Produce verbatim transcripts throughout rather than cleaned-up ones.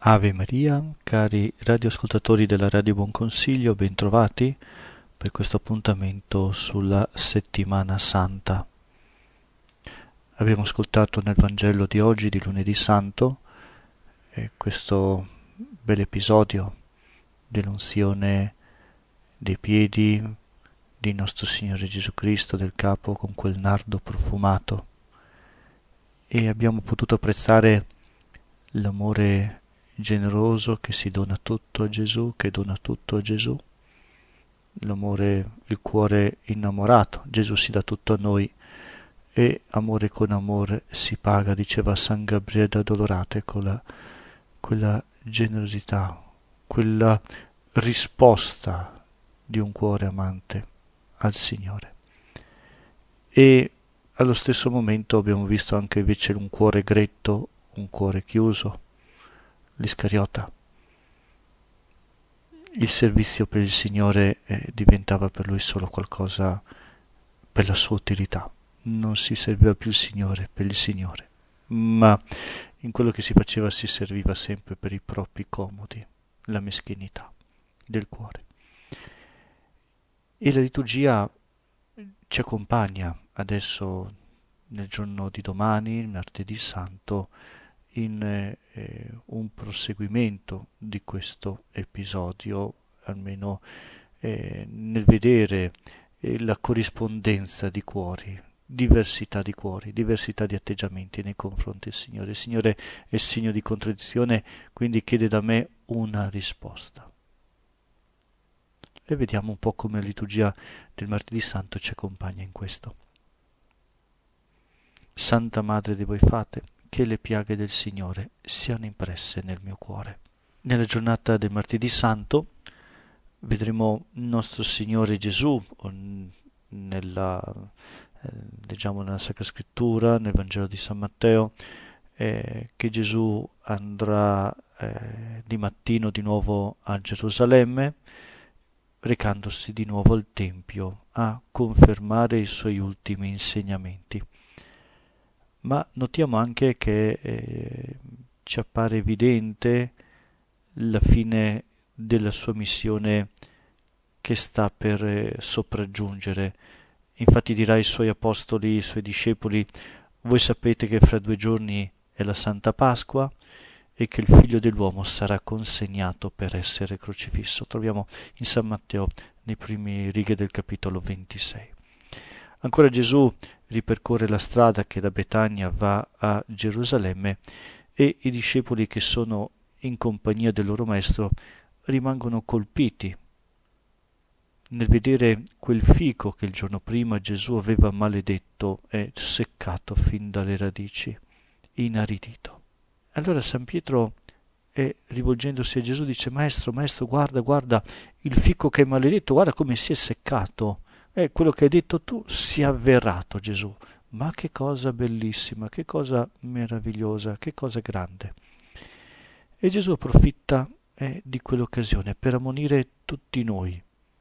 Ave Maria, cari radioascoltatori della Radio Buon Consiglio, bentrovati per questo appuntamento sulla Settimana Santa. Abbiamo ascoltato nel Vangelo di oggi, di lunedì santo, eh, questo bel episodio dell'unzione dei piedi di nostro Signore Gesù Cristo, del capo con quel nardo profumato, e abbiamo potuto apprezzare l'amore generoso che si dona tutto a Gesù, che dona tutto a Gesù, l'amore, il cuore innamorato. Gesù si dà tutto a noi e amore con amore si paga, diceva San Gabriele da Dolorate, con la, quella generosità, quella risposta di un cuore amante al Signore. E allo stesso momento abbiamo visto anche invece un cuore gretto, un cuore chiuso, l'Iscariota. Il servizio per il Signore eh, diventava per lui solo qualcosa per la sua utilità. Non si serviva più il Signore per il Signore, ma in quello che si faceva si serviva sempre per i propri comodi, la meschinità del cuore. E la liturgia ci accompagna adesso nel giorno di domani, il martedì santo, in eh, un proseguimento di questo episodio, almeno eh, nel vedere eh, la corrispondenza di cuori, diversità di cuori, diversità di atteggiamenti nei confronti del Signore. Il Signore è segno di contraddizione, quindi chiede da me una risposta. E vediamo un po' come la liturgia del martedì santo ci accompagna in questo. Santa Madre di voi fate, che le piaghe del Signore siano impresse nel mio cuore. Nella giornata del martedì santo vedremo nostro Signore Gesù, nella, eh, leggiamo nella Sacra Scrittura, nel Vangelo di San Matteo, eh, che Gesù andrà eh, di mattino di nuovo a Gerusalemme, recandosi di nuovo al Tempio a confermare i suoi ultimi insegnamenti. Ma notiamo anche che eh, ci appare evidente la fine della sua missione che sta per eh, sopraggiungere. Infatti dirà ai suoi apostoli, ai suoi discepoli: voi sapete che fra due giorni è la Santa Pasqua e che il Figlio dell'uomo sarà consegnato per essere crocifisso. Troviamo in San Matteo, nei primi righe del capitolo ventisei. Ancora Gesù ripercorre la strada che da Betania va a Gerusalemme e i discepoli che sono in compagnia del loro maestro rimangono colpiti nel vedere quel fico che il giorno prima Gesù aveva maledetto e seccato fin dalle radici, inaridito. Allora San Pietro, eh, rivolgendosi a Gesù, dice: Maestro, Maestro, guarda, guarda, il fico che è maledetto, guarda come si è seccato. E quello che hai detto tu si è avverato, Gesù. Ma che cosa bellissima, che cosa meravigliosa, che cosa grande. E Gesù approfitta eh, di quell'occasione per ammonire tutti noi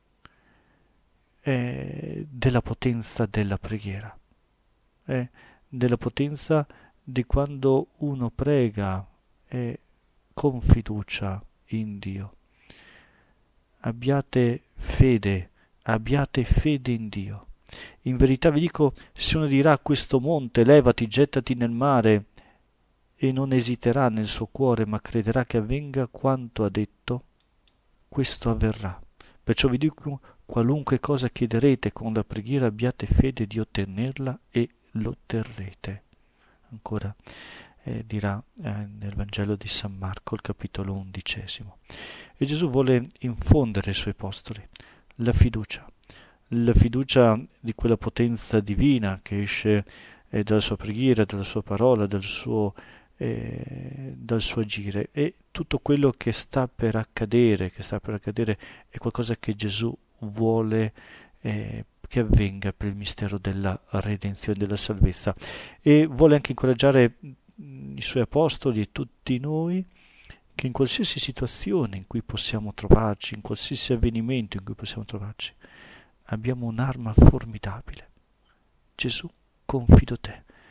eh, della potenza della preghiera, eh, della potenza di quando uno prega eh, con fiducia in Dio. Abbiate fede, abbiate fede in Dio. In verità vi dico, se uno dirà a questo monte: levati, gettati nel mare, e non esiterà nel suo cuore, ma crederà che avvenga quanto ha detto, questo avverrà. Perciò vi dico, qualunque cosa chiederete con la preghiera, abbiate fede di ottenerla e l'otterrete. Ancora eh, dirà eh, nel Vangelo di San Marco, il capitolo undicesimo. E Gesù vuole infondere ai suoi apostoli la fiducia, la fiducia di quella potenza divina che esce eh, dalla sua preghiera, dalla sua parola, dal suo, eh, dal suo agire. E tutto quello che sta per accadere, che sta per accadere è qualcosa che Gesù vuole eh, che avvenga per il mistero della redenzione, della salvezza. E vuole anche incoraggiare i suoi apostoli e tutti noi che in qualsiasi situazione in cui possiamo trovarci, in qualsiasi avvenimento in cui possiamo trovarci, abbiamo un'arma formidabile. Gesù, confido te.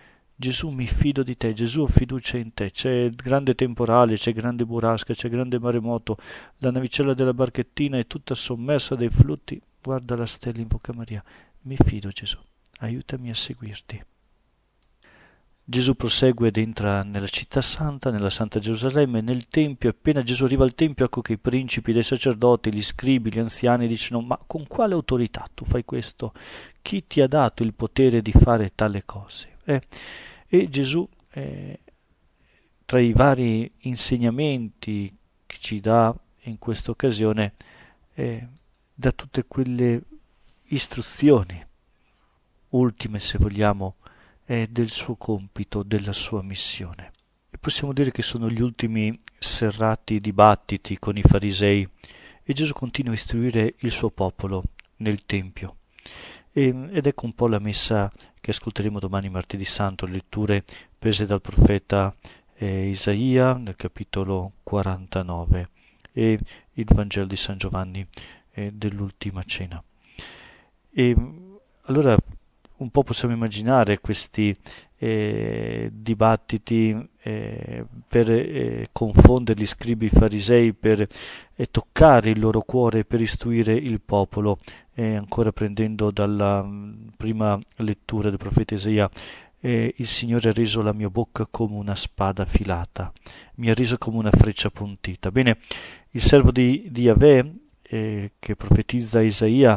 Gesù, mi fido di te, Gesù, ho fiducia in te, c'è grande temporale, c'è grande burrasca, c'è grande maremoto, la navicella della barchettina è tutta sommersa dai flutti, guarda la stella, invoca Maria, mi fido Gesù, aiutami a seguirti. Gesù prosegue ed entra nella città santa, nella Santa Gerusalemme, nel Tempio. Appena Gesù arriva al Tempio, ecco che i principi dei sacerdoti, gli scribi, gli anziani dicono: ma con quale autorità tu fai questo? Chi ti ha dato il potere di fare tale cose? Eh, e Gesù, eh, tra i vari insegnamenti che ci dà in questa occasione, eh, dà tutte quelle istruzioni, ultime se vogliamo, è del suo compito, della sua missione. E possiamo dire che sono gli ultimi serrati dibattiti con i farisei e Gesù continua a istruire il suo popolo nel Tempio. E, ed ecco un po' la messa che ascolteremo domani martedì santo, letture prese dal profeta eh, Isaia nel capitolo quarantanove e il Vangelo di San Giovanni eh, dell'ultima cena. E allora un po' possiamo immaginare questi eh, dibattiti eh, per eh, confondere gli scribi farisei, per eh, toccare il loro cuore, per istruire il popolo, eh, ancora prendendo dalla mh, prima lettura del profeta Isaia. Eh, il Signore ha reso la mia bocca come una spada affilata, mi ha reso come una freccia appuntita. Bene, il servo di, di Yahweh, eh, che profetizza Isaia,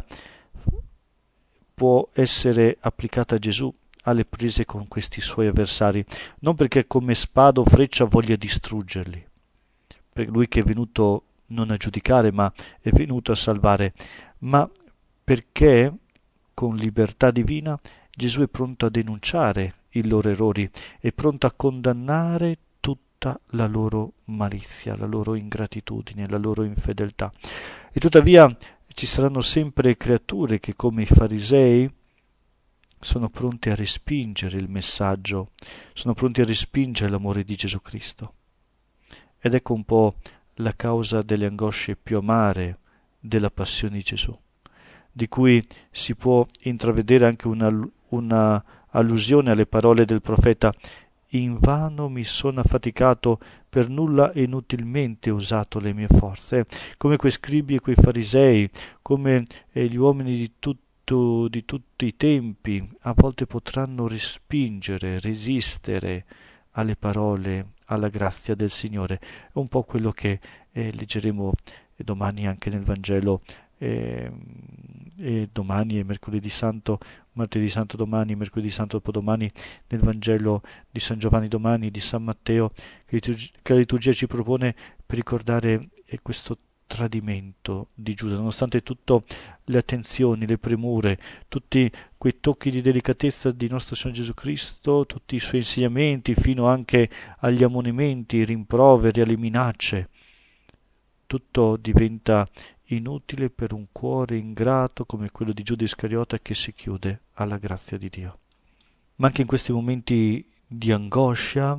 può essere applicata a Gesù alle prese con questi suoi avversari, non perché come spada o freccia voglia distruggerli, per lui che è venuto non a giudicare ma è venuto a salvare, ma perché con libertà divina Gesù è pronto a denunciare i loro errori, è pronto a condannare tutta la loro malizia, la loro ingratitudine, la loro infedeltà. E tuttavia ci saranno sempre creature che, come i farisei, sono pronti a respingere il messaggio, sono pronti a respingere l'amore di Gesù Cristo. Ed ecco un po' la causa delle angosce più amare della passione di Gesù, di cui si può intravedere anche una, una allusione alle parole del profeta: invano mi sono affaticato, per nulla e inutilmente ho usato le mie forze. Come quei scribi e quei farisei, come eh, gli uomini di, tutto, di tutti i tempi, a volte potranno respingere, resistere alle parole, alla grazia del Signore. È un po' quello che eh, leggeremo domani anche nel Vangelo, eh, e domani è mercoledì santo, martedì santo domani, mercoledì santo dopodomani, nel Vangelo di San Giovanni domani, di San Matteo, che la liturgia ci propone per ricordare questo tradimento di Giuda, nonostante tutte le attenzioni, le premure, tutti quei tocchi di delicatezza di nostro Signore Gesù Cristo, tutti i suoi insegnamenti, fino anche agli ammonimenti, ai rimproveri, alle minacce. Tutto diventa inutile per un cuore ingrato come quello di Giuda Iscariota, che si chiude alla grazia di Dio. Ma anche in questi momenti di angoscia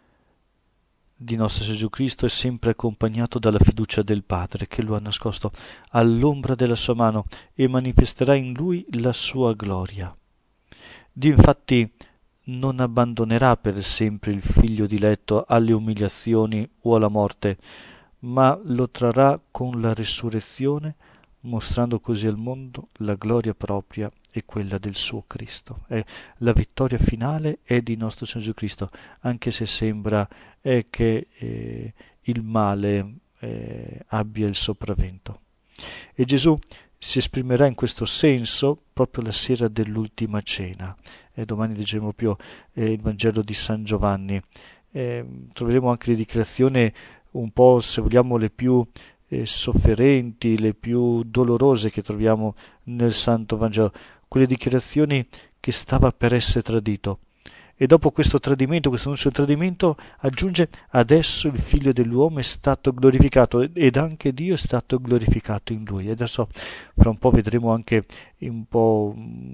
di nostro Gesù Cristo è sempre accompagnato dalla fiducia del Padre, che lo ha nascosto all'ombra della sua mano e manifesterà in lui la sua gloria. Dio infatti non abbandonerà per sempre il figlio diletto alle umiliazioni o alla morte, ma lo trarrà con la risurrezione, mostrando così al mondo la gloria propria e quella del suo Cristo. Eh, la vittoria finale è di nostro Signore Gesù Cristo, anche se sembra eh, che eh, il male eh, abbia il sopravvento. E Gesù si esprimerà in questo senso proprio la sera dell'ultima cena. E domani leggeremo proprio eh, il Vangelo di San Giovanni. Eh, troveremo anche le dichiarazioni un po', se vogliamo, le più eh, sofferenti, le più dolorose che troviamo nel Santo Vangelo, quelle dichiarazioni che stava per essere tradito. E dopo questo tradimento, questo annuncio del tradimento, aggiunge: adesso il figlio dell'uomo è stato glorificato ed anche Dio è stato glorificato in lui. E adesso fra un po' vedremo anche un po',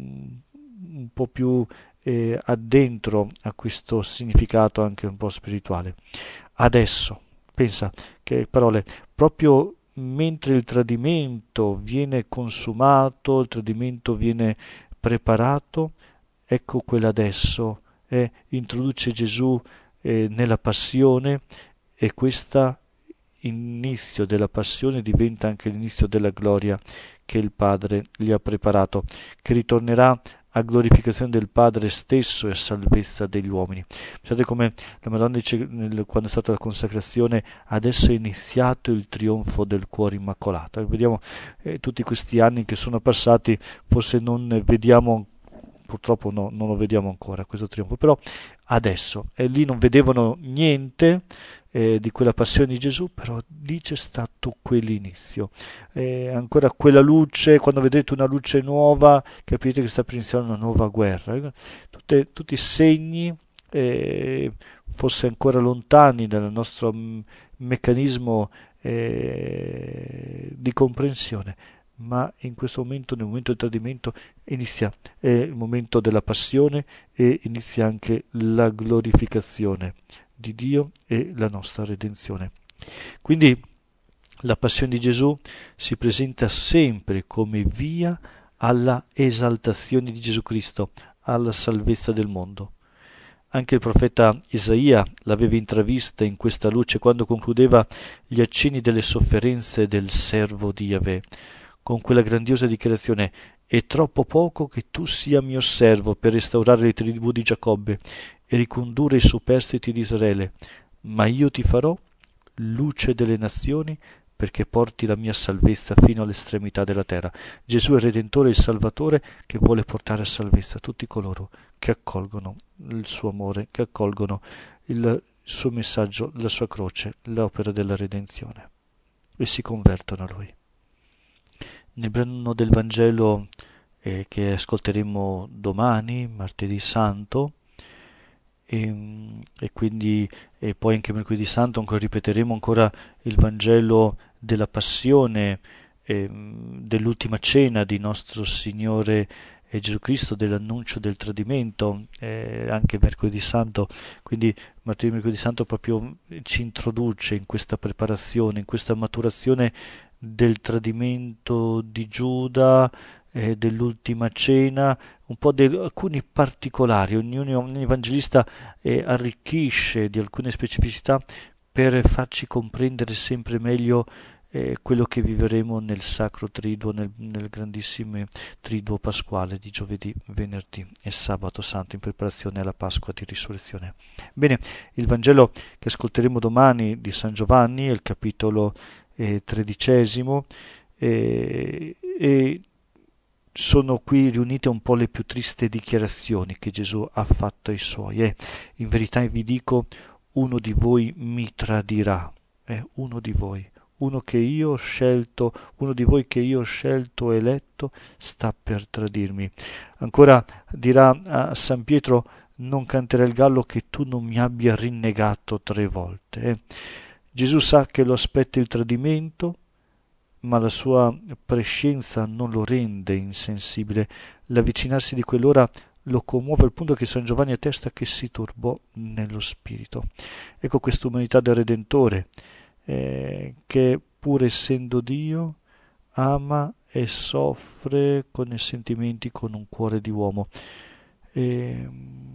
un po' più eh, addentro a questo significato anche un po' spirituale. Adesso, pensa che parole, proprio mentre il tradimento viene consumato, il tradimento viene preparato, ecco quell'adesso eh, introduce Gesù eh, nella passione, e questo inizio della passione diventa anche l'inizio della gloria che il Padre gli ha preparato, che ritornerà a glorificazione del Padre stesso e a salvezza degli uomini. Pensate come la Madonna dice quando è stata la consacrazione: adesso è iniziato il trionfo del cuore immacolato. E vediamo eh, tutti questi anni che sono passati, forse non vediamo, purtroppo no, non lo vediamo ancora questo trionfo, però adesso, e lì non vedevano niente eh, di quella passione di Gesù, però lì c'è stato quell'inizio, eh, ancora quella luce. Quando vedete una luce nuova, capite che sta per iniziare una nuova guerra. Tutte, tutti segni eh, forse ancora lontani dal nostro m- meccanismo eh, di comprensione, ma in questo momento, nel momento del tradimento, inizia eh, il momento della passione, e inizia anche la glorificazione di Dio e la nostra redenzione. Quindi la passione di Gesù si presenta sempre come via alla esaltazione di Gesù Cristo, alla salvezza del mondo. Anche il profeta Isaia l'aveva intravista in questa luce quando concludeva gli accenni delle sofferenze del servo di Yahweh, con quella grandiosa dichiarazione: «È troppo poco che tu sia mio servo per restaurare le tribù di Giacobbe e ricondurre i superstiti di Israele, ma io ti farò luce delle nazioni perché porti la mia salvezza fino all'estremità della terra». Gesù è il Redentore e il Salvatore che vuole portare a salvezza tutti coloro che accolgono il suo amore, che accolgono il suo messaggio, la sua croce, l'opera della redenzione, e si convertono a Lui. Nel brano del Vangelo eh, che ascolteremo domani, martedì santo, e, e quindi e poi anche mercoledì santo ancora ripeteremo ancora il Vangelo della passione, eh, dell'ultima cena di nostro Signore eh, Gesù Cristo, dell'annuncio del tradimento, eh, anche mercoledì santo. Quindi martedì e mercoledì santo proprio ci introduce in questa preparazione, in questa maturazione del tradimento di Giuda, eh, dell'ultima cena, un po' di alcuni particolari. Ognuno, ogni evangelista eh, arricchisce di alcune specificità per farci comprendere sempre meglio eh, quello che viveremo nel Sacro Triduo, nel, nel grandissimo Triduo pasquale di giovedì, venerdì e sabato santo, in preparazione alla Pasqua di Risurrezione. Bene, il Vangelo che ascolteremo domani di San Giovanni è il capitolo eh, tredicesimo, eh, e sono qui riunite un po' le più tristi dichiarazioni che Gesù ha fatto ai Suoi. Eh, in verità vi dico, uno di voi mi tradirà, eh, uno di voi, uno che io ho scelto, uno di voi che io ho scelto e eletto, sta per tradirmi. Ancora dirà a San Pietro: non canterà il gallo che tu non mi abbia rinnegato tre volte. Eh. Gesù sa che lo aspetta il tradimento, ma la sua prescienza non lo rende insensibile. L'avvicinarsi di quell'ora lo commuove al punto che San Giovanni attesta che si turbò nello spirito. Ecco questa umanità del Redentore, eh, che pur essendo Dio ama e soffre con i sentimenti, con un cuore di uomo. E,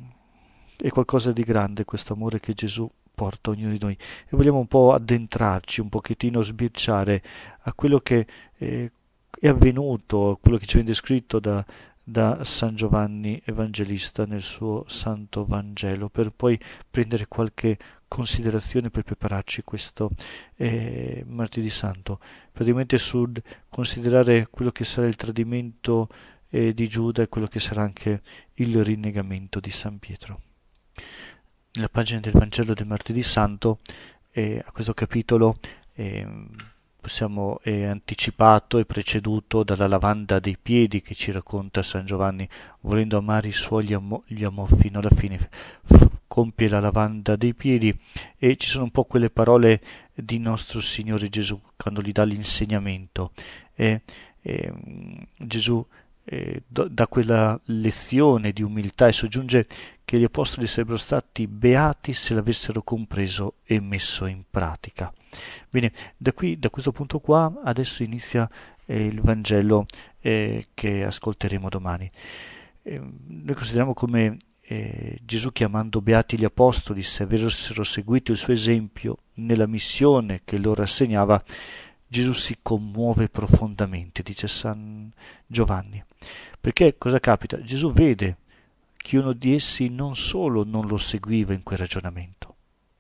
è qualcosa di grande questo amore che Gesù porta a ognuno di noi, e vogliamo un po' addentrarci, un pochettino sbirciare a quello che eh, è avvenuto, a quello che ci viene descritto da, da San Giovanni Evangelista nel suo Santo Vangelo, per poi prendere qualche considerazione per prepararci questo eh, martedì santo, praticamente sul considerare quello che sarà il tradimento eh, di Giuda e quello che sarà anche il rinnegamento di San Pietro. Nella pagina del Vangelo del martedì santo, eh, a questo capitolo eh, possiamo è anticipato e preceduto dalla lavanda dei piedi che ci racconta San Giovanni. Volendo amare i suoi li amò, li amò fino alla fine, F- compie la lavanda dei piedi, e ci sono un po' quelle parole di nostro Signore Gesù quando gli dà l'insegnamento. E, e, Gesù eh, da quella lezione di umiltà e soggiunge che gli apostoli sarebbero stati beati se l'avessero compreso e messo in pratica. Bene, da qui, da questo punto qua, adesso inizia eh, il Vangelo eh, che ascolteremo domani. Eh, noi consideriamo come eh, Gesù, chiamando beati gli apostoli, se avessero seguito il suo esempio nella missione che loro assegnava, Gesù si commuove profondamente, dice San Giovanni. Perché cosa capita? Gesù vede che uno di essi non solo non lo seguiva in quel ragionamento,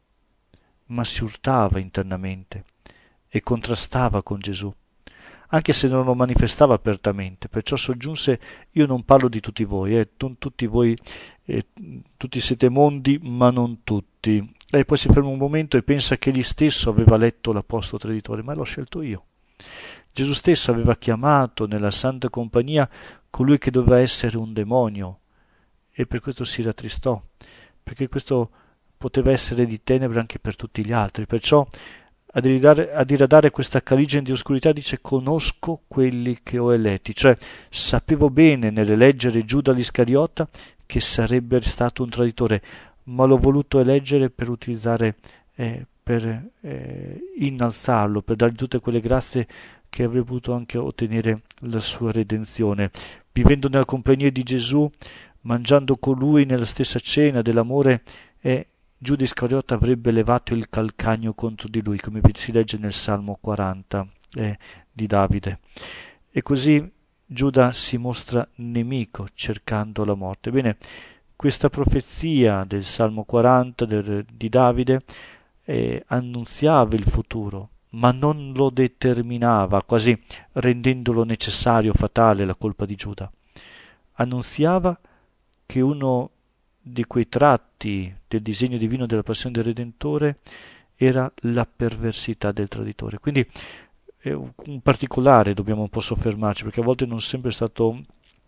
ma si urtava internamente e contrastava con Gesù, anche se non lo manifestava apertamente. Perciò soggiunse: io non parlo di tutti voi, eh, non tutti voi, eh, tutti siete mondi, ma non tutti. E poi si ferma un momento e pensa che egli stesso aveva letto l'apostolo traditore, ma l'ho scelto io. Gesù stesso aveva chiamato nella Santa Compagnia colui che doveva essere un demonio, e per questo si rattristò, perché questo poteva essere di tenebre anche per tutti gli altri. Perciò a diradare, a diradare questa caligine di oscurità dice: conosco quelli che ho eletti, cioè sapevo bene nell'eleggere Giuda l'Iscariota che sarebbe stato un traditore, ma l'ho voluto eleggere per utilizzare, eh, per eh, innalzarlo, per dargli tutte quelle grazie che avrebbe potuto anche ottenere la sua redenzione. Vivendo nella compagnia di Gesù, mangiando con lui nella stessa cena dell'amore, eh, Giuda Iscariota avrebbe levato il calcagno contro di lui, come si legge nel Salmo quaranta eh, di Davide. E così Giuda si mostra nemico, cercando la morte. Bene, questa profezia del Salmo quaranta del, di Davide eh, annunziava il futuro, ma non lo determinava, quasi rendendolo necessario, fatale, la colpa di Giuda. Annunziava che uno di quei tratti del disegno divino della passione del Redentore era la perversità del traditore. Quindi è un particolare, dobbiamo un po' soffermarci, perché a volte non sempre è stato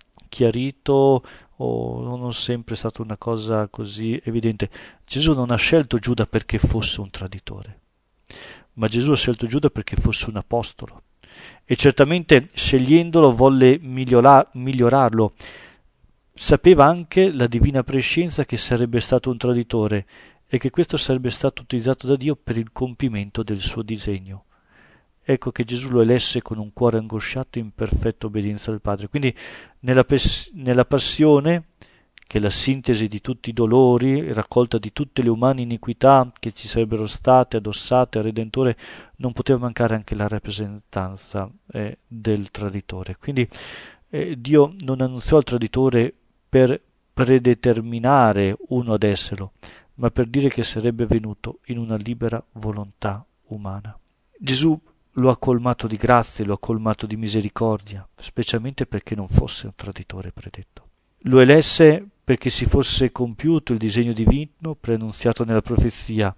chiarito o non sempre è stata una cosa così evidente. Gesù non ha scelto Giuda perché fosse un traditore, ma Gesù ha scelto Giuda perché fosse un apostolo, e certamente scegliendolo volle migliora- migliorarlo. Sapeva anche la divina prescienza che sarebbe stato un traditore e che questo sarebbe stato utilizzato da Dio per il compimento del suo disegno. Ecco che Gesù lo elesse con un cuore angosciato in perfetta obbedienza al Padre. Quindi nella, pes- nella passione, che è la sintesi di tutti i dolori, raccolta di tutte le umane iniquità che ci sarebbero state addossate al Redentore, non poteva mancare anche la rappresentanza eh, del traditore. Quindi eh, Dio non annunziò al traditore per predeterminare uno ad esserlo, ma per dire che sarebbe venuto in una libera volontà umana. Gesù lo ha colmato di grazie, lo ha colmato di misericordia, specialmente perché non fosse un traditore predetto. Lo elesse perché si fosse compiuto il disegno divino preannunziato nella profezia.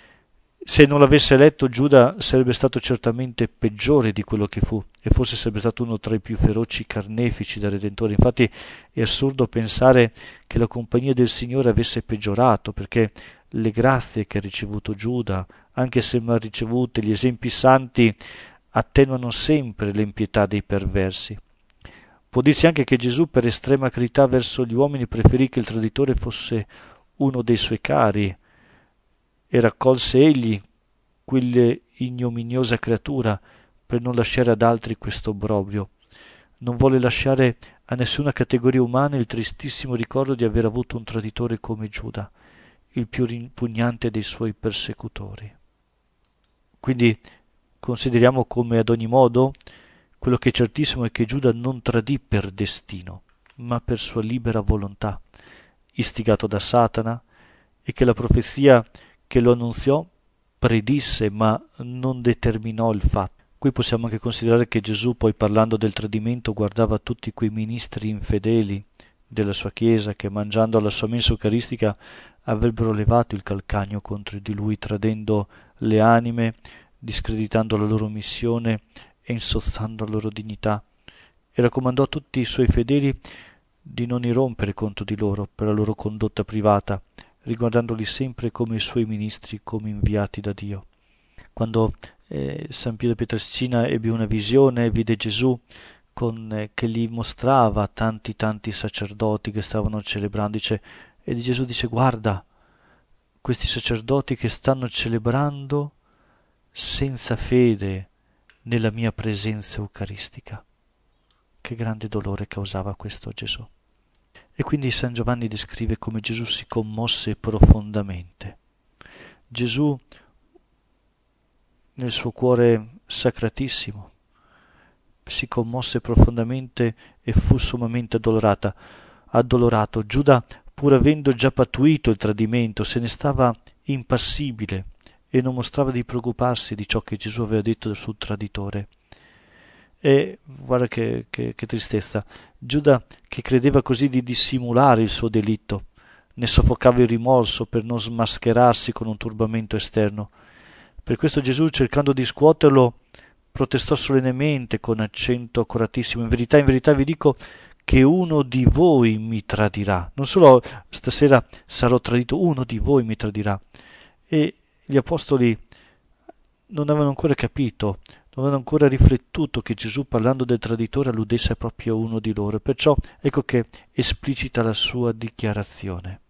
Se non l'avesse eletto, Giuda sarebbe stato certamente peggiore di quello che fu, e forse sarebbe stato uno tra i più feroci carnefici del Redentore. Infatti è assurdo pensare che la compagnia del Signore avesse peggiorato, perché le grazie che ha ricevuto Giuda, anche se mal ricevute, gli esempi santi, attenuano sempre l'impietà dei perversi. Può dirsi anche che Gesù, per estrema carità verso gli uomini, preferì che il traditore fosse uno dei suoi cari, e raccolse egli quell'ignominiosa creatura per non lasciare ad altri questo obbrobrio. Non volle lasciare a nessuna categoria umana il tristissimo ricordo di aver avuto un traditore come Giuda, il più ripugnante dei suoi persecutori. Quindi consideriamo come ad ogni modo quello che è certissimo è che Giuda non tradì per destino, ma per sua libera volontà, istigato da Satana, e che la profezia che lo annunziò predisse ma non determinò il fatto. Qui possiamo anche considerare che Gesù, poi parlando del tradimento, guardava tutti quei ministri infedeli della sua Chiesa che, mangiando alla sua mensa eucaristica, avrebbero levato il calcagno contro di lui, tradendo le anime, discreditando la loro missione e insozzando la loro dignità, e raccomandò a tutti i suoi fedeli di non irrompere contro di loro per la loro condotta privata, riguardandoli sempre come i suoi ministri, come inviati da Dio. Quando eh, San Pio da Pietrelcina ebbe una visione, vide Gesù con, eh, che gli mostrava tanti tanti sacerdoti che stavano celebrando, dice, e di Gesù dice: guarda, questi sacerdoti che stanno celebrando senza fede nella mia presenza eucaristica. Che grande dolore causava questo a Gesù. E quindi San Giovanni descrive come Gesù si commosse profondamente. Gesù, nel suo cuore sacratissimo, si commosse profondamente e fu sommamente addolorata, addolorato. Giuda, pur avendo già pattuito il tradimento, se ne stava impassibile e non mostrava di preoccuparsi di ciò che Gesù aveva detto sul traditore. E guarda che, che, che tristezza. Giuda, che credeva così di dissimulare il suo delitto, ne soffocava il rimorso per non smascherarsi con un turbamento esterno. Per questo Gesù, cercando di scuoterlo, protestò solennemente con accento accuratissimo: in verità, in verità vi dico che uno di voi mi tradirà. Non solo stasera sarò tradito, uno di voi mi tradirà. E gli apostoli non avevano ancora capito, non avevano ancora riflettuto che Gesù, parlando del traditore, alludesse proprio a uno di loro. Perciò ecco che esplicita la sua dichiarazione.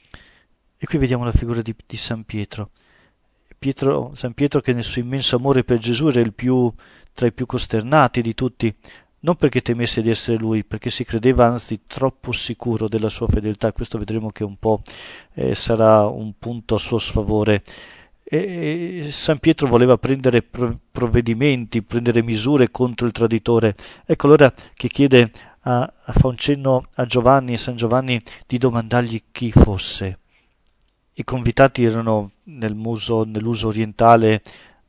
E qui vediamo la figura di, di San Pietro. Pietro, San Pietro, che nel suo immenso amore per Gesù era il più, tra i più costernati di tutti, non perché temesse di essere lui, perché si credeva anzi troppo sicuro della sua fedeltà. Questo vedremo che un po' eh, sarà un punto a suo sfavore. E, e San Pietro voleva prendere provvedimenti, prendere misure contro il traditore. Ecco allora che chiede a, a fa un cenno a Giovanni, a San Giovanni, di domandargli chi fosse. I convitati erano nel muso, nell'uso orientale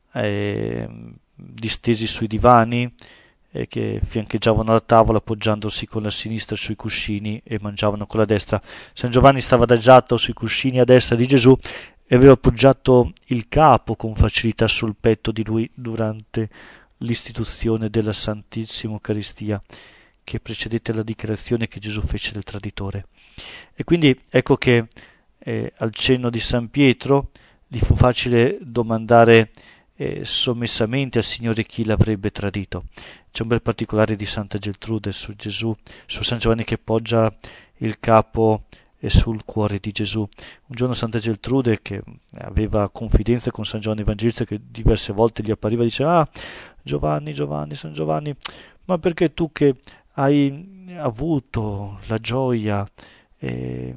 eh, distesi sui divani eh, che fiancheggiavano la tavola, appoggiandosi con la sinistra sui cuscini e mangiavano con la destra. San Giovanni stava adagiato sui cuscini a destra di Gesù e aveva appoggiato il capo con facilità sul petto di lui durante l'istituzione della Santissima Eucaristia, che precedette la dichiarazione che Gesù fece del traditore. E quindi ecco che Eh, al cenno di San Pietro gli fu facile domandare eh, sommessamente al Signore chi l'avrebbe tradito. C'è un bel particolare di Santa Geltrude su Gesù, su San Giovanni che poggia il capo eh, sul cuore di Gesù. Un giorno Santa Geltrude, che aveva confidenza con San Giovanni Evangelista, che diverse volte gli appariva, diceva: ah, Giovanni, Giovanni, San Giovanni, ma perché tu che hai avuto la gioia eh,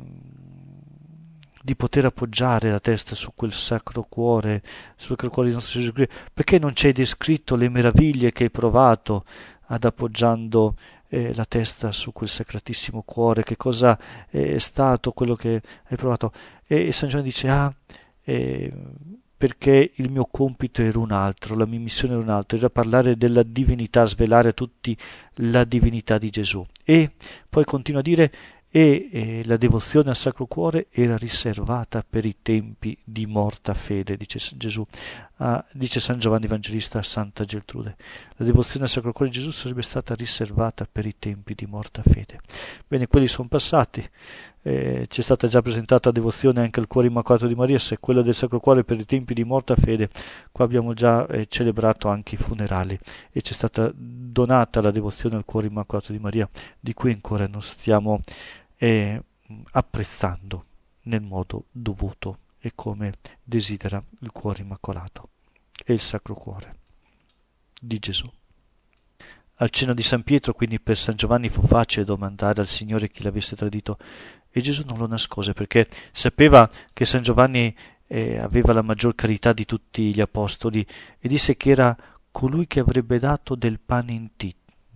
di poter appoggiare la testa su quel sacro cuore, sul cuore di nostro Gesù Cristo, perché non ci hai descritto le meraviglie che hai provato ad appoggiando eh, la testa su quel sacratissimo cuore? Che cosa è stato quello che hai provato? E, e San Giovanni dice: ah, eh, perché il mio compito era un altro, la mia missione era un altro, era parlare della divinità, svelare a tutti la divinità di Gesù. E poi continua a dire: e eh, la devozione al Sacro Cuore era riservata per i tempi di morta fede, dice Gesù, ah, dice San Giovanni Evangelista a Santa Geltrude. La devozione al Sacro Cuore di Gesù sarebbe stata riservata per i tempi di morta fede. Bene, quelli sono passati, eh, c'è stata già presentata devozione anche al Cuore Immacolato di Maria, se quella del Sacro Cuore per i tempi di morta fede, qua abbiamo già eh, celebrato anche i funerali e c'è stata donata la devozione al Cuore Immacolato di Maria, di cui ancora non stiamo e apprezzando nel modo dovuto e come desidera il cuore immacolato e il Sacro Cuore di Gesù. Al cenno di San Pietro, quindi, per San Giovanni fu facile domandare al Signore chi l'avesse tradito, e Gesù non lo nascose, perché sapeva che San Giovanni eh, aveva la maggior carità di tutti gli apostoli, e disse che era colui che avrebbe dato del pane intinto.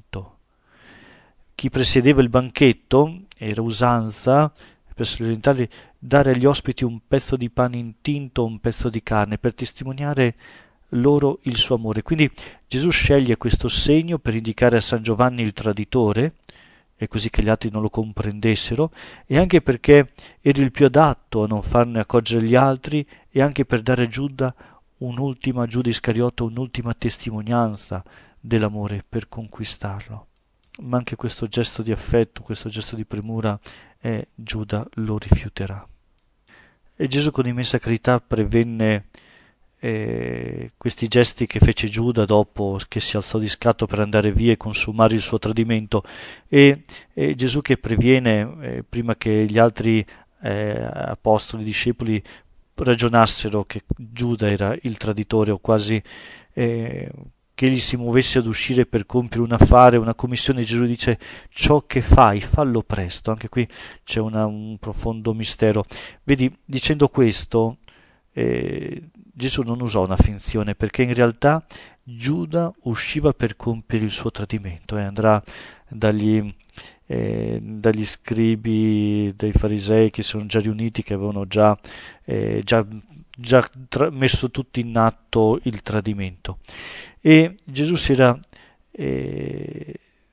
Chi presiedeva il banchetto, era usanza presso gli orientali dare agli ospiti un pezzo di pane intinto o un pezzo di carne per testimoniare loro il suo amore. Quindi Gesù sceglie questo segno per indicare a San Giovanni il traditore, e così che gli altri non lo comprendessero, e anche perché era il più adatto a non farne accorgere gli altri, e anche per dare a Giuda un'ultima, Giuda Iscariota, un'ultima testimonianza dell'amore per conquistarlo. Ma anche questo gesto di affetto, questo gesto di premura, eh, Giuda lo rifiuterà. E Gesù con immensa carità prevenne eh, questi gesti che fece Giuda dopo che si alzò di scatto per andare via e consumare il suo tradimento, e, e Gesù che previene eh, prima che gli altri eh, apostoli, discepoli ragionassero che Giuda era il traditore, o quasi eh, che egli si muovesse ad uscire per compiere un affare, una commissione. Gesù dice: ciò che fai, fallo presto. Anche qui c'è una, un profondo mistero. Vedi, dicendo questo, eh, Gesù non usò una finzione, perché in realtà Giuda usciva per compiere il suo tradimento e andrà dagli, eh, dagli scribi, dai farisei che sono già riuniti, che avevano già, eh, già, già tra- messo tutto in atto il tradimento. E Gesù si era eh,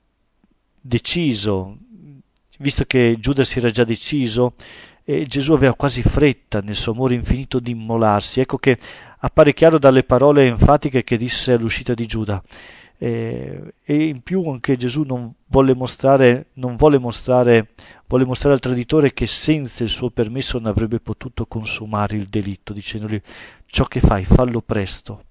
deciso, visto che Giuda si era già deciso, e Gesù aveva quasi fretta nel suo amore infinito di immolarsi. Ecco che appare chiaro dalle parole enfatiche che disse all'uscita di Giuda. Eh, e in più anche Gesù non volle mostrare, non volle mostrare, volle mostrare al traditore che senza il suo permesso non avrebbe potuto consumare il delitto, dicendogli: ciò che fai, fallo presto.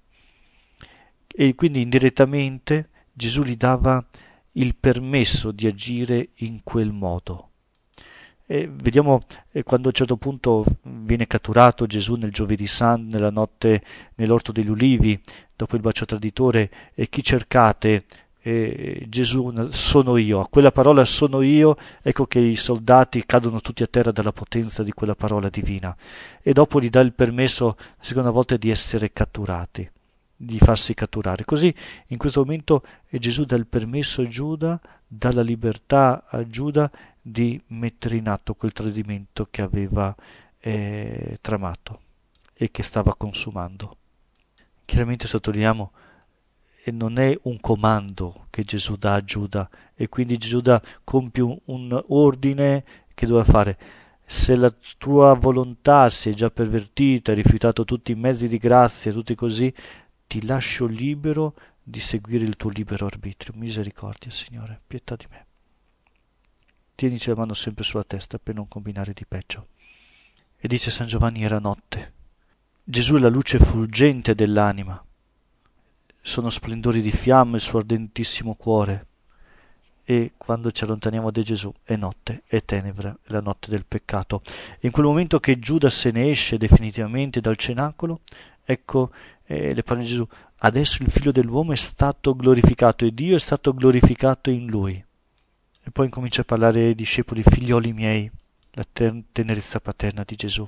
E quindi indirettamente Gesù gli dava il permesso di agire in quel modo. E vediamo eh, quando a un certo punto viene catturato Gesù nel giovedì santo, nella notte nell'orto degli ulivi, dopo il bacio traditore: e chi cercate? E Gesù: sono io. A quella parola sono io, ecco che i soldati cadono tutti a terra dalla potenza di quella parola divina, e dopo gli dà il permesso la seconda volta di essere catturati, di farsi catturare. Così in questo momento Gesù dà il permesso a Giuda, dà la libertà a Giuda di mettere in atto quel tradimento che aveva eh, tramato e che stava consumando. Chiaramente sottolineiamo, e non è un comando che Gesù dà a Giuda, e quindi Giuda compie un ordine che doveva fare. Se la tua volontà si è già pervertita, hai rifiutato tutti i mezzi di grazia, tutti così, ti lascio libero di seguire il tuo libero arbitrio. Misericordia, Signore, pietà di me. Tienici la mano sempre sulla testa per non combinare di peggio. E dice San Giovanni: era notte. Gesù è la luce fulgente dell'anima. Sono splendori di fiamme il suo ardentissimo cuore. E quando ci allontaniamo da Gesù è notte, è tenebra, è la notte del peccato. E in quel momento che Giuda se ne esce definitivamente dal cenacolo, ecco eh, le parole di Gesù: adesso il Figlio dell'uomo è stato glorificato e Dio è stato glorificato in lui. E poi incomincia a parlare ai discepoli: figlioli miei, la ten- tenerezza paterna di Gesù.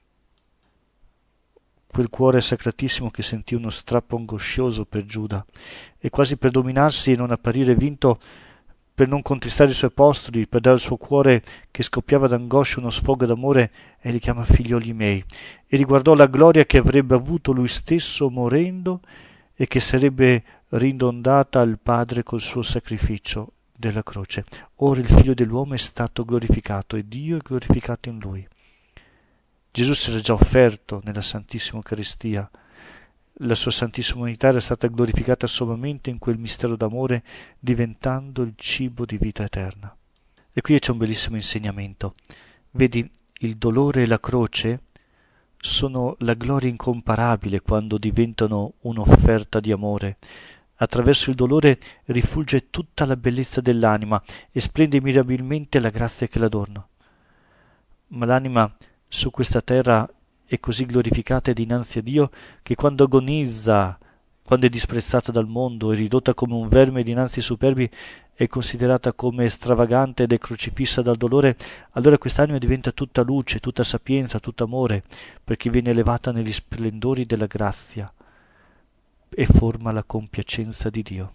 Quel cuore sacratissimo che sentì uno strappo angoscioso per Giuda, e quasi per dominarsi e non apparire vinto, per non contristare i suoi apostoli, per dare al suo cuore che scoppiava d'angoscia uno sfogo d'amore, e li chiama figlioli miei, e riguardò la gloria che avrebbe avuto lui stesso morendo e che sarebbe ridondata al Padre col suo sacrificio della croce. Ora il Figlio dell'uomo è stato glorificato e Dio è glorificato in lui. Gesù si era già offerto nella Santissima Eucaristia. La sua Santissima Umanità era stata glorificata sommamente in quel mistero d'amore, diventando il cibo di vita eterna. E qui c'è un bellissimo insegnamento. Vedi, il dolore e la croce sono la gloria incomparabile quando diventano un'offerta di amore. Attraverso il dolore rifulge tutta la bellezza dell'anima e splende mirabilmente la grazia che l'adorna. Ma l'anima su questa terra è così glorificata dinanzi a Dio che quando agonizza, quando è disprezzata dal mondo e ridotta come un verme dinanzi ai superbi, è considerata come stravagante ed è crocifissa dal dolore, allora quest'anima diventa tutta luce, tutta sapienza, tutto amore, perché viene elevata negli splendori della grazia e forma la compiacenza di Dio,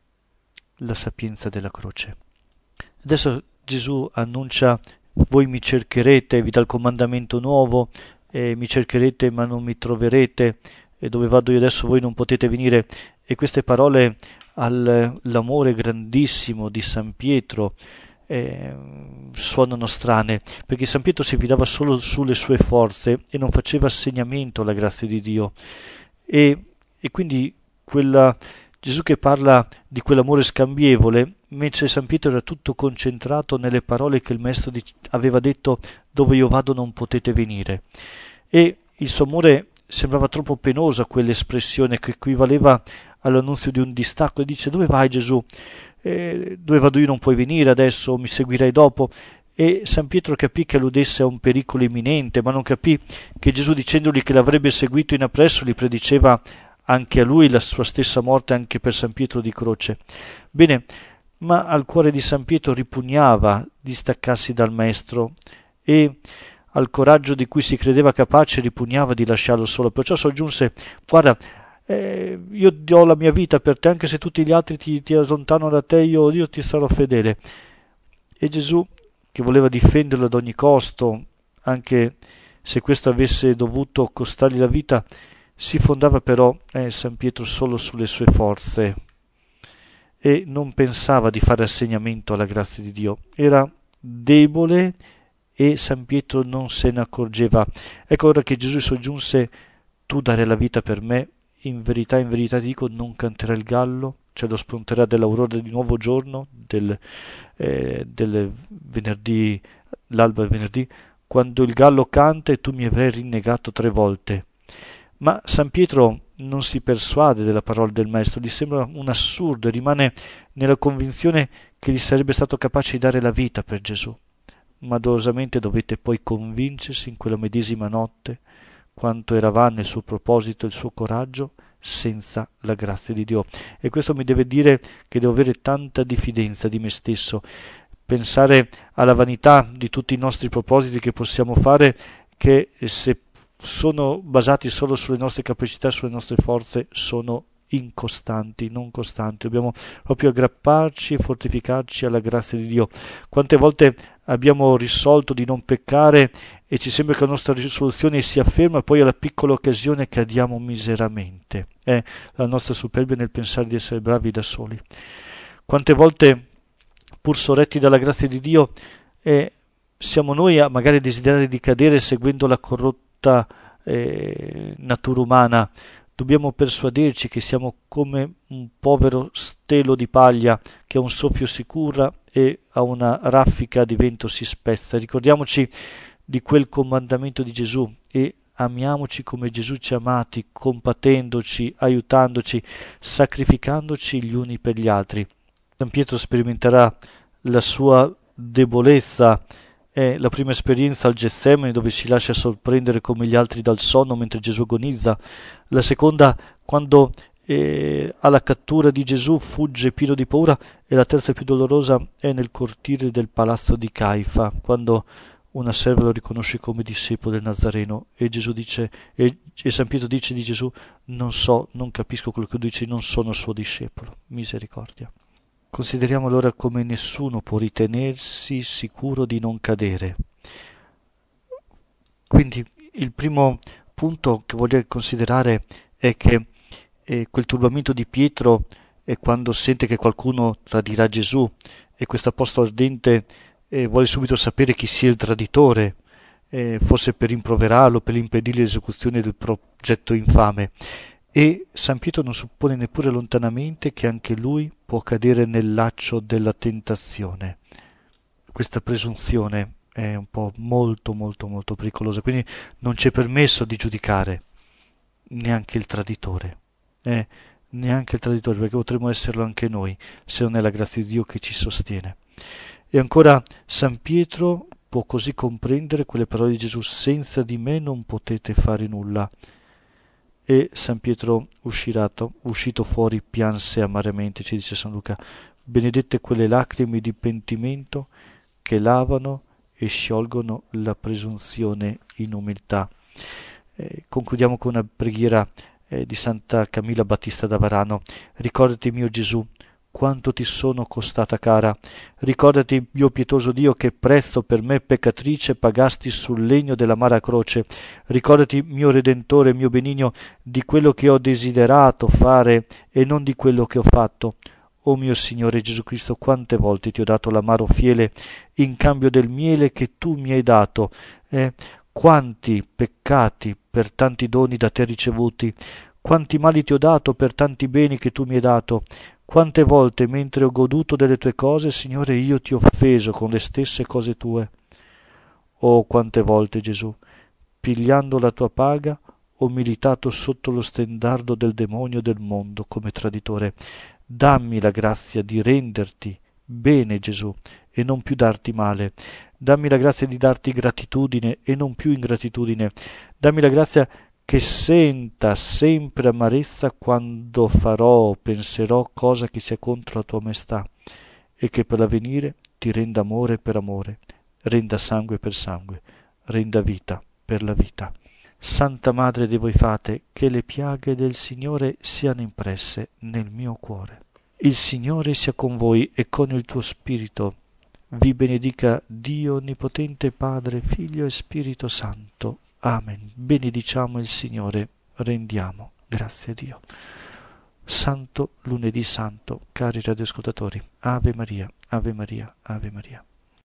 la sapienza della croce. Adesso Gesù annuncia: voi mi cercherete, vi dà il comandamento nuovo, e mi cercherete ma non mi troverete, e dove vado io adesso voi non potete venire. E queste parole all'amore grandissimo di San Pietro eh, suonano strane, perché San Pietro si fidava solo sulle sue forze e non faceva assegnamento alla grazia di Dio. E, e quindi quella, Gesù che parla di quell'amore scambievole, mentre San Pietro era tutto concentrato nelle parole che il Maestro aveva detto: dove io vado non potete venire. E il suo amore sembrava troppo penoso a quell'espressione che equivaleva all'annunzio di un distacco, e dice: dove vai Gesù? Eh, dove vado io non puoi venire adesso, mi seguirai dopo. E San Pietro capì che alludesse a un pericolo imminente, ma non capì che Gesù, dicendogli che l'avrebbe seguito in appresso, gli prediceva anche a lui la sua stessa morte anche per San Pietro di Croce. Bene, ma al cuore di San Pietro ripugnava distaccarsi dal Maestro e al coraggio di cui si credeva capace ripugnava di lasciarlo solo, perciò soggiunse: guarda, eh, io do la mia vita per te, anche se tutti gli altri ti, ti allontanano da te, io, io ti sarò fedele. E Gesù, che voleva difenderlo ad ogni costo, anche se questo avesse dovuto costargli la vita, si fondava però eh, San Pietro solo sulle sue forze e non pensava di fare assegnamento alla grazia di Dio. Era debole e San Pietro non se ne accorgeva. Ecco ora che Gesù soggiunse: tu darai la vita per me, in verità, in verità ti dico, non canterà il gallo, cioè lo spunterà dell'aurora di nuovo giorno, del, eh, del venerdì, l'alba del venerdì, quando il gallo canta e tu mi avrai rinnegato tre volte. Ma San Pietro non si persuade della parola del Maestro, gli sembra un assurdo e rimane nella convinzione che gli sarebbe stato capace di dare la vita per Gesù. Ma dolorosamente dovette poi convincersi in quella medesima notte quanto era vano il suo proposito e il suo coraggio senza la grazia di Dio. E questo mi deve dire che devo avere tanta diffidenza di me stesso, pensare alla vanità di tutti i nostri propositi che possiamo fare, che se sono basati solo sulle nostre capacità, sulle nostre forze, sono incostanti, non costanti. Dobbiamo proprio aggrapparci e fortificarci alla grazia di Dio. Quante volte abbiamo risolto di non peccare e ci sembra che la nostra risoluzione si afferma, poi alla piccola occasione cadiamo miseramente. È la nostra superbia nel pensare di essere bravi da soli. Quante volte, pur sorretti dalla grazia di Dio, eh, siamo noi a magari desiderare di cadere seguendo la corrotta eh, natura umana. Dobbiamo persuaderci che siamo come un povero stelo di paglia che a un soffio si cura e a una raffica di vento si spezza. Ricordiamoci di quel comandamento di Gesù e amiamoci come Gesù ci ha amati, compatendoci, aiutandoci, sacrificandoci gli uni per gli altri. San Pietro sperimenterà la sua debolezza. È la prima esperienza al Getsemani, dove si lascia sorprendere come gli altri dal sonno mentre Gesù agonizza. La seconda, quando eh, alla cattura di Gesù fugge pieno di paura. E la terza, più dolorosa, è nel cortile del palazzo di Caifa, quando una serva lo riconosce come discepolo del Nazareno e Gesù dice, e, e San Pietro dice di Gesù: non so, non capisco quello che tu dici, non sono suo discepolo. Misericordia. Consideriamo allora come nessuno può ritenersi sicuro di non cadere. Quindi il primo punto che voglio considerare è che eh, quel turbamento di Pietro è quando sente che qualcuno tradirà Gesù, e questo apostolo ardente eh, vuole subito sapere chi sia il traditore, eh, forse per rimproverarlo, per impedirgli l'esecuzione del progetto infame. E San Pietro non suppone neppure lontanamente che anche lui può cadere nel laccio della tentazione. Questa presunzione è un po' molto molto molto pericolosa, quindi non ci è permesso di giudicare neanche il traditore, eh, neanche il traditore, perché potremmo esserlo anche noi se non è la grazia di Dio che ci sostiene. E ancora San Pietro può così comprendere quelle parole di Gesù: senza di me non potete fare nulla. E San Pietro uscirato, uscito fuori pianse amaramente, ci dice San Luca. Benedette quelle lacrime di pentimento che lavano e sciolgono la presunzione in umiltà. Eh, concludiamo con una preghiera eh, di Santa Camilla Battista da Varano. Ricordati, mio Gesù, quanto ti sono costata cara. Ricordati, mio pietoso Dio, che prezzo per me peccatrice pagasti sul legno dell'amara croce. Ricordati, mio Redentore, mio benigno, di quello che ho desiderato fare e non di quello che ho fatto. O mio Signore Gesù Cristo, quante volte ti ho dato l'amaro fiele in cambio del miele che tu mi hai dato. Eh, quanti peccati per tanti doni da te ricevuti, quanti mali ti ho dato per tanti beni che tu mi hai dato. Quante volte, mentre ho goduto delle tue cose, Signore, io ti ho offeso con le stesse cose tue. Oh, quante volte, Gesù, pigliando la tua paga, ho militato sotto lo stendardo del demonio del mondo come traditore. Dammi la grazia di renderti bene, Gesù, e non più darti male. Dammi la grazia di darti gratitudine e non più ingratitudine. Dammi la grazia che senta sempre amarezza quando farò o penserò cosa che sia contro la tua maestà, e che per l'avvenire ti renda amore per amore, renda sangue per sangue, renda vita per la vita. Santa Madre di voi fate, che le piaghe del Signore siano impresse nel mio cuore. Il Signore sia con voi e con il tuo spirito. Vi benedica Dio Onnipotente, Padre, Figlio e Spirito Santo. Amen. Benediciamo il Signore, rendiamo grazie a Dio. Santo Lunedì Santo, cari radioascoltatori, Ave Maria, Ave Maria, Ave Maria.